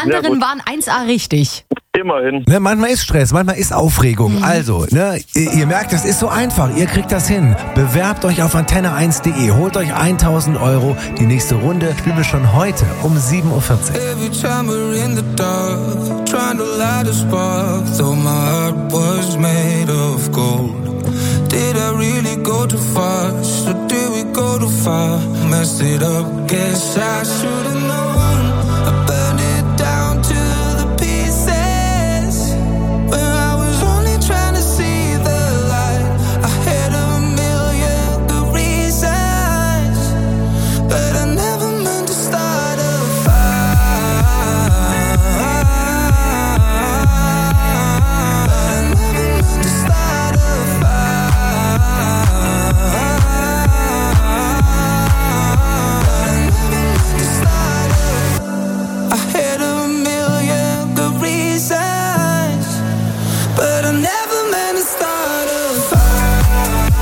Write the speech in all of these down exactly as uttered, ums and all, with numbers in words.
anderen waren eins A richtig. Immerhin. Ne, manchmal ist Stress, manchmal ist Aufregung. Mhm. Also, ne, ihr, ihr merkt, es ist so einfach. Ihr kriegt das hin. Bewerbt euch auf antenne eins punkt de. Holt euch tausend Euro. Die nächste Runde spielen wir schon heute um sieben Uhr vierzig. Every time we're in the dark, trying to light a spark, though my heart was made of gold. Did I really go too fast, or did we go too far? Messed it up, guess I should've known. I burned it down to the pieces, when I was only trying to see the light. I had a million good reasons, but I never meant to start a fire. I never meant to start a fire. I never meant to start a. I had a million good reasons, but I never meant to start a fire.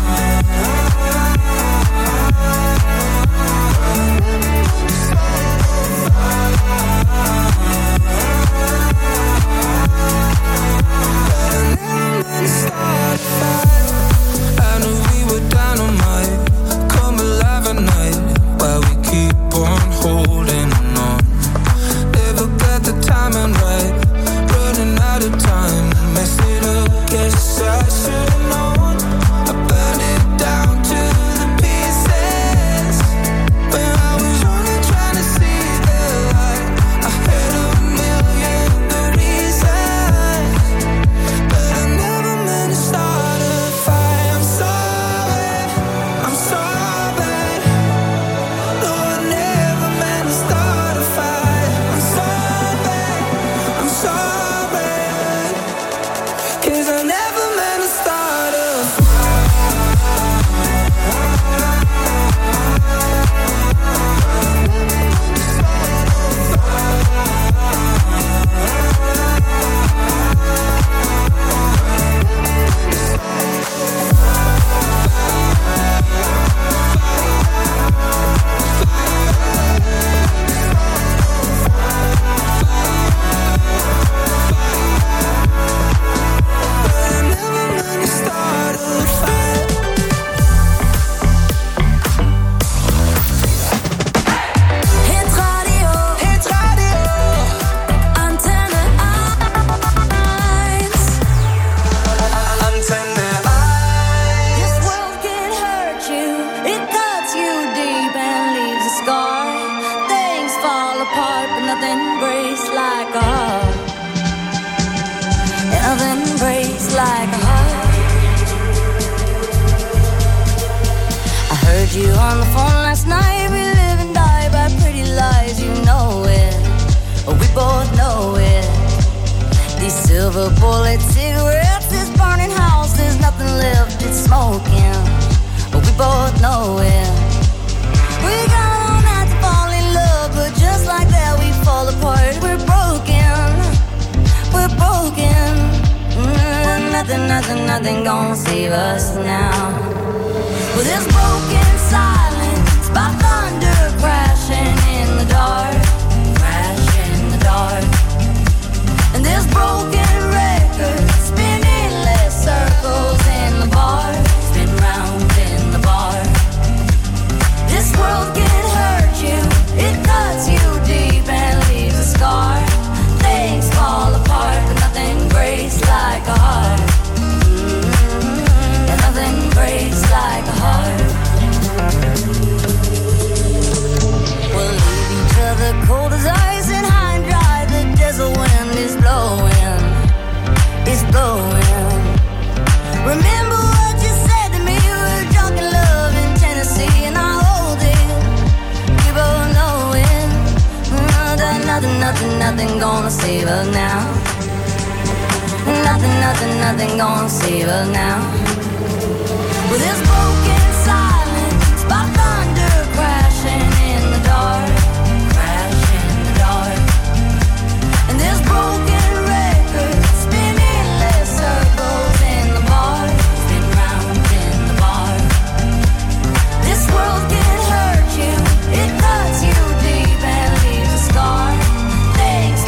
I knew we were dynamite, come alive at night, while we keep on holding on. Never got the timing right, running out of time, mess it up, guess I should've known. I burned it down to the pieces, when I was only trying to see the light. I had a million good reasons, but I never meant to start a fire. I'm sorry, I'm sorry. No, I never meant to start a fire. I'm sorry, I'm sorry, 'cause I never meant to start a fire. I never meant to start a fire. Hitradio, Hitradio, Antenne eins. Antenne This world can hurt you, it cuts you deep and leaves a scar. Things fall apart, but nothing breaks like a heart. Nothing breaks like a heart. I heard you on the phone last night. We live and die by pretty lies, you know it. We both know it. These silver bullet cigarettes, this burning house, there's nothing left, it's smoking. We both know it. We got all night to fall in love, but just like that we fall apart. We're broken, we're broken. Mm, nothing, nothing, nothing gonna save us now. Well, this broken silence by thunder crashing in the dark, crash in the dark. And this broken record spinning less circles in the bar, spin round in the bar. This world can hurt you, it cuts you deep and leaves a scar. Things fall apart, but nothing breaks like a heart. Mm-hmm. And nothing breaks like a heart. We'll leave each other cold as ice and high and dry. The desert wind is blowing, it's blowing. Remember what you said to me, we were drunk in love in Tennessee, and I hold it, we both know it. Mm, that nothing, nothing, nothing gonna save us now. Nothing, nothing, nothing gonna save us now. With this broken silence by thunder crashing in the dark, crash in the dark. And this broken record spinning less circles in the bar, spin round in the bar. This world can hurt you, it cuts you deep and leaves a scar. Things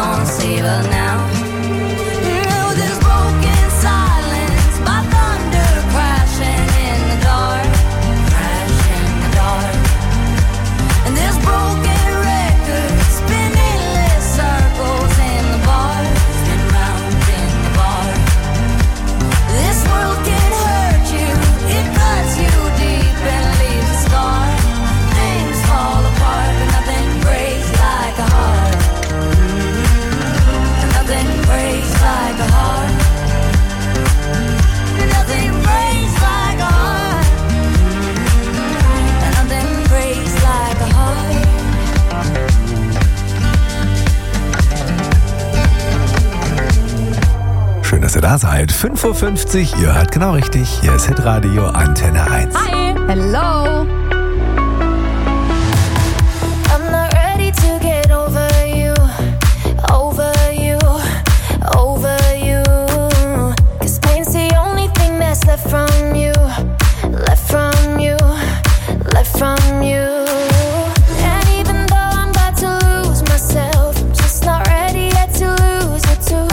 gonna save her now. Oh, this broken silence, my thunder crashing in the dark, crash in the dark. And this broken record spinning endless circles in the bar, spin round in the bar. This world can hurt you, it cuts you deep and leaves a scar. Things fall apart, but nothing breaks like a heart. Mm-hmm. Nothing breaks like a heart. Nothing breaks like a heart. Mm-hmm. Nothing breaks like a heart. Schön, dass ihr da seid. fünf Uhr fünfzig, ihr hört genau richtig. Hier ist Hitradio Antenne eins. Hi. Hello. I'm not ready to get over you, over you, over you. 'Cause pain's the only thing that's left from you, left from you, left from you. And even though I'm about to lose myself, I'm just not ready yet to lose it too.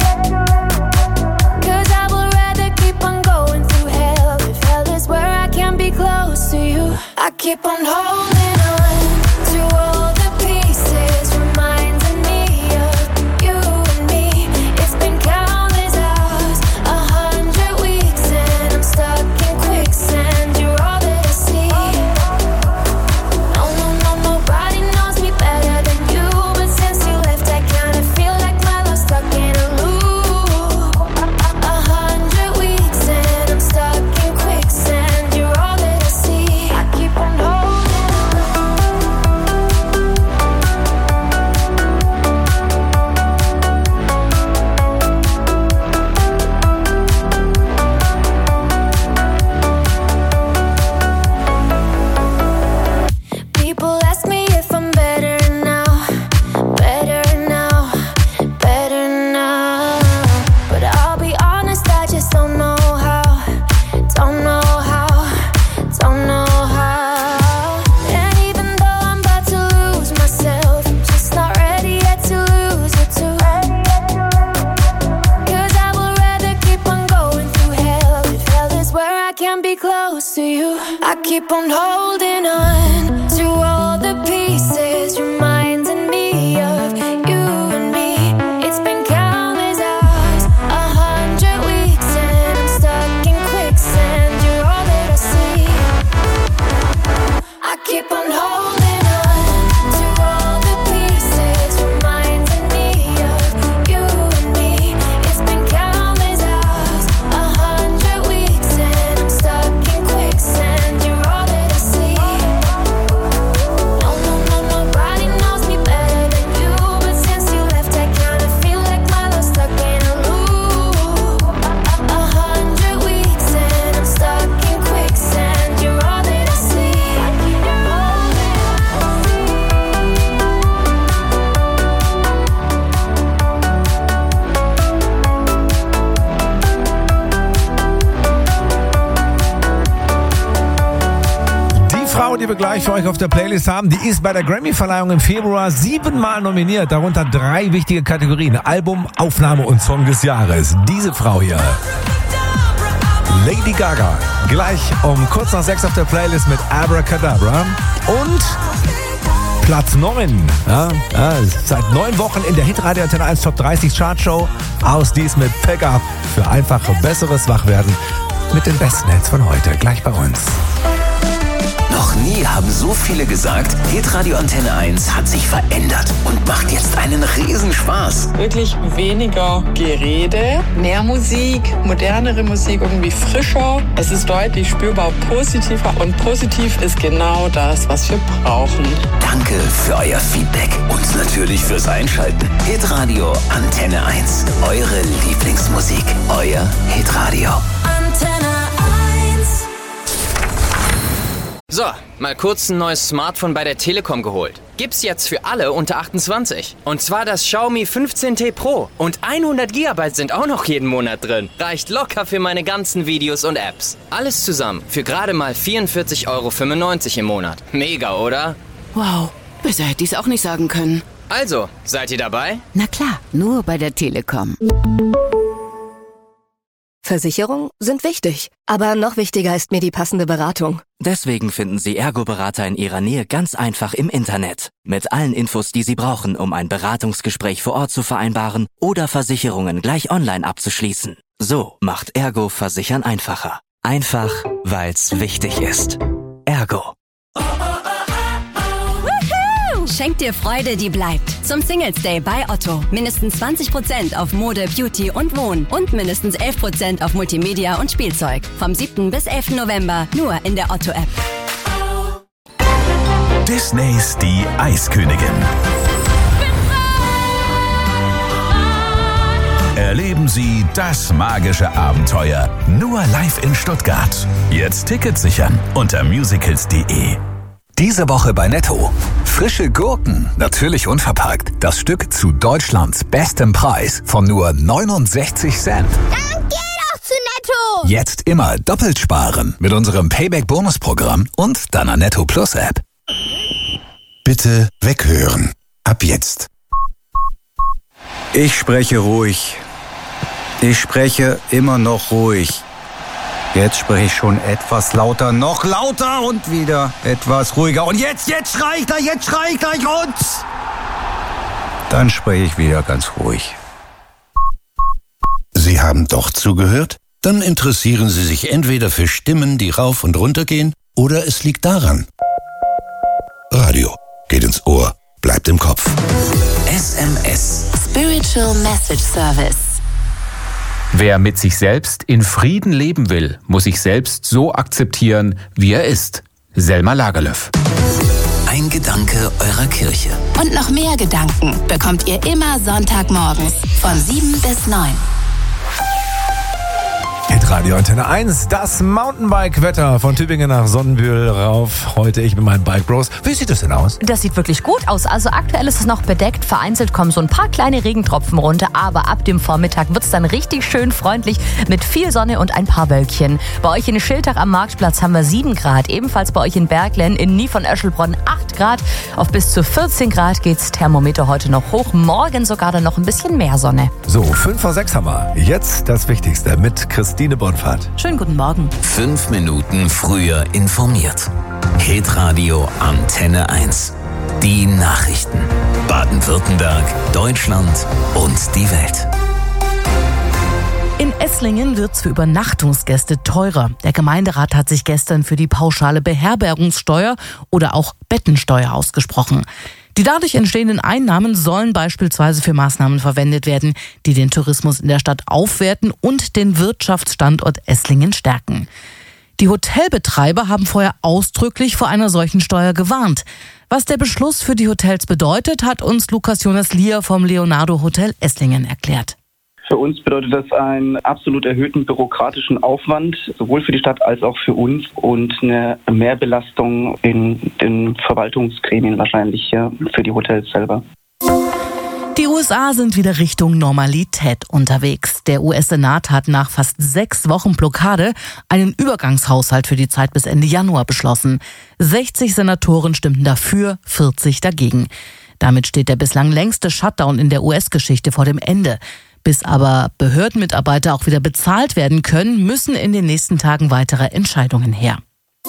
'Cause I would rather keep on going through hell, if hell is where I can be close to you. I keep on holding on to all the pieces, reminding me of you and me. It's been countless hours, a hundred weeks, and I'm stuck in quicksand. You're all that I see. No, no, no, nobody knows me better than you, but since you left, I kinda feel like my love's stuck in a loop. A hundred weeks, and I'm stuck in quicksand. You're all that I see. I keep on holding on. People ask me if I'm better now, better now, better now. But I'll be honest, I just don't know how, don't know how, don't know how. And even though I'm about to lose myself, I'm just not ready yet to lose it too. 'Cause I would rather keep on going through hell, if hell is where I can be close to you. I keep on holding on to all the pieces, reminding me of you and me. It's been countless hours, a hundred weeks, and I'm stuck in quicksand. You're all that I see. I keep on holding on to all the pieces, reminding me of you and me. It's been countless hours, a hundred weeks, and I'm stuck in quicksand. You're all that I see. No, no, no, nobody knows me better than you, but since you left, I kinda feel like my love's stuck in a loop. A hundred weeks, and I'm stuck in quicksand. You're all that I see. I keep on holding Die Frau, die wir gleich für euch auf der Playlist haben, die ist bei der Grammy-Verleihung im Februar siebenmal nominiert, darunter drei wichtige Kategorien: Album, Aufnahme und Song des Jahres. Diese Frau hier, Lady Gaga, gleich um kurz nach sechs auf der Playlist mit Abracadabra. Und Platz neun, ja, ja, seit neun Wochen in der Hitradio Antenne eins Top dreißig Chartshow, aus dies mit Pick Up für einfach besseres Wachwerden mit den besten Hits von heute, gleich bei uns. Noch nie haben so viele gesagt, Hitradio Antenne eins hat sich verändert und macht jetzt einen Riesenspaß. Wirklich weniger Gerede, mehr Musik, modernere Musik, irgendwie frischer. Es ist deutlich spürbar positiver und positiv ist genau das, was wir brauchen. Danke für euer Feedback und natürlich fürs Einschalten. Hitradio Antenne eins, eure Lieblingsmusik, euer Hitradio. Antenne eins. So, mal kurz ein neues Smartphone bei der Telekom geholt. Gibt's jetzt für alle unter achtundzwanzig. Und zwar das Xiaomi fünfzehn T Pro. Und hundert Gigabyte sind auch noch jeden Monat drin. Reicht locker für meine ganzen Videos und Apps. Alles zusammen für gerade mal vierundvierzig Euro fünfundneunzig im Monat. Mega, oder? Wow, besser hätte ich es auch nicht sagen können. Also, seid ihr dabei? Na klar, nur bei der Telekom. Versicherungen sind wichtig, aber noch wichtiger ist mir die passende Beratung. Deswegen finden Sie Ergo-Berater in Ihrer Nähe ganz einfach im Internet. Mit allen Infos, die Sie brauchen, um ein Beratungsgespräch vor Ort zu vereinbaren oder Versicherungen gleich online abzuschließen. So macht Ergo Versichern einfacher. Einfach, weil's wichtig ist. Ergo. Schenk dir Freude, die bleibt. Zum Singles Day bei Otto. Mindestens zwanzig Prozent auf Mode, Beauty und Wohnen. Und mindestens elf Prozent auf Multimedia und Spielzeug. Vom siebten bis elften November nur in der Otto-App. Disneys Die Eiskönigin. Erleben Sie das magische Abenteuer nur live in Stuttgart. Jetzt Tickets sichern unter musicals punkt de. Diese Woche bei Netto. Frische Gurken, natürlich unverpackt. Das Stück zu Deutschlands bestem Preis von nur neunundsechzig Cent. Dann geh doch zu Netto! Jetzt immer doppelt sparen mit unserem Payback-Bonus-Programm und deiner Netto Plus-App. Bitte weghören. Ab jetzt. Ich spreche ruhig. Ich spreche immer noch ruhig. Jetzt spreche ich schon etwas lauter, noch lauter und wieder etwas ruhiger. Und jetzt, jetzt schrei ich gleich, jetzt schrei ich gleich und... Dann spreche ich wieder ganz ruhig. Sie haben doch zugehört? Dann interessieren Sie sich entweder für Stimmen, die rauf und runter gehen, oder es liegt daran. Radio geht ins Ohr, bleibt im Kopf. S M S. Spiritual Message Service. Wer mit sich selbst in Frieden leben will, muss sich selbst so akzeptieren, wie er ist. Selma Lagerlöf. Ein Gedanke eurer Kirche. Und noch mehr Gedanken bekommt ihr immer Sonntagmorgens von sieben bis neun. Hitradio Antenne eins, das Mountainbike-Wetter von Tübingen nach Sonnenbühl rauf. Heute ich mit meinem Bike Bros. Wie sieht das denn aus? Das sieht wirklich gut aus. Also aktuell ist es noch bedeckt. Vereinzelt kommen so ein paar kleine Regentropfen runter. Aber ab dem Vormittag wird es dann richtig schön freundlich mit viel Sonne und ein paar Wölkchen. Bei euch in Schiltach am Marktplatz haben wir sieben Grad. Ebenfalls bei euch in Berglen in Nie von Öschelbronn acht Grad. Auf bis zu vierzehn Grad geht's Thermometer heute noch hoch. Morgen sogar dann noch ein bisschen mehr Sonne. So, fünf vor sechs haben wir. Jetzt das Wichtigste mit Christine Bonfahrt. Schönen guten Morgen. Fünf Minuten früher informiert. Hitradio Antenne eins. Die Nachrichten. Baden-Württemberg, Deutschland und die Welt. In Esslingen wird's für Übernachtungsgäste teurer. Der Gemeinderat hat sich gestern für die pauschale Beherbergungssteuer oder auch Bettensteuer ausgesprochen. Die dadurch entstehenden Einnahmen sollen beispielsweise für Maßnahmen verwendet werden, die den Tourismus in der Stadt aufwerten und den Wirtschaftsstandort Esslingen stärken. Die Hotelbetreiber haben vorher ausdrücklich vor einer solchen Steuer gewarnt. Was der Beschluss für die Hotels bedeutet, hat uns Lukas Jonas Lier vom Leonardo Hotel Esslingen erklärt. Für uns bedeutet das einen absolut erhöhten bürokratischen Aufwand, sowohl für die Stadt als auch für uns und eine Mehrbelastung in den Verwaltungsgremien wahrscheinlich für die Hotels selber. Die U S A sind wieder Richtung Normalität unterwegs. Der U S-Senat hat nach fast sechs Wochen Blockade einen Übergangshaushalt für die Zeit bis Ende Januar beschlossen. sechzig Senatoren stimmten dafür, vierzig dagegen. Damit steht der bislang längste Shutdown in der U S-Geschichte vor dem Ende. Bis aber Behördenmitarbeiter auch wieder bezahlt werden können, müssen in den nächsten Tagen weitere Entscheidungen her.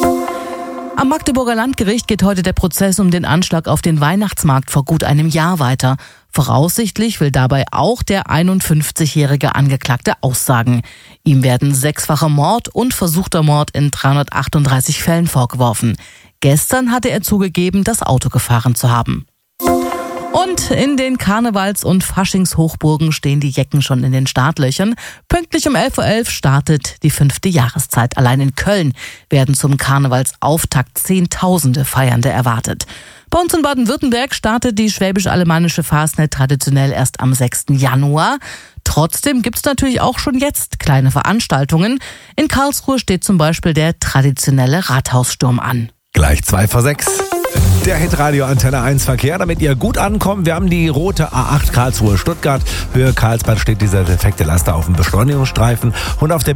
Am Magdeburger Landgericht geht heute der Prozess um den Anschlag auf den Weihnachtsmarkt vor gut einem Jahr weiter. Voraussichtlich will dabei auch der einundfünfzigjährige Angeklagte aussagen. Ihm werden sechsfacher Mord und versuchter Mord in dreihundertachtunddreißig Fällen vorgeworfen. Gestern hatte er zugegeben, das Auto gefahren zu haben. Und in den Karnevals- und Faschingshochburgen stehen die Jecken schon in den Startlöchern. Pünktlich um elf Uhr elf startet die fünfte Jahreszeit. Allein in Köln werden zum Karnevalsauftakt Zehntausende Feiernde erwartet. Bei uns in Baden-Württemberg startet die schwäbisch-alemannische Fastnet traditionell erst am sechsten Januar. Trotzdem gibt's natürlich auch schon jetzt kleine Veranstaltungen. In Karlsruhe steht zum Beispiel der traditionelle Rathaussturm an. Gleich zwei vor sechs. Der Hitradio Antenne eins Verkehr, damit ihr gut ankommt. Wir haben die rote A acht Karlsruhe-Stuttgart. Höhe Karlsbad steht dieser defekte Laster auf dem Beschleunigungsstreifen. Und auf der